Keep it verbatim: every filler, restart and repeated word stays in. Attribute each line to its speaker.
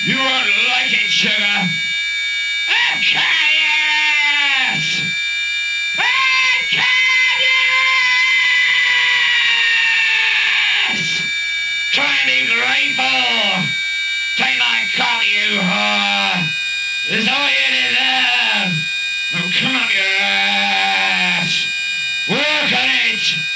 Speaker 1: You won't like it, sugar. Arcadius! Arcadius! Try and be grateful. Take my cock, you whore. It's all you deserve. Oh, come up your ass. Work on it.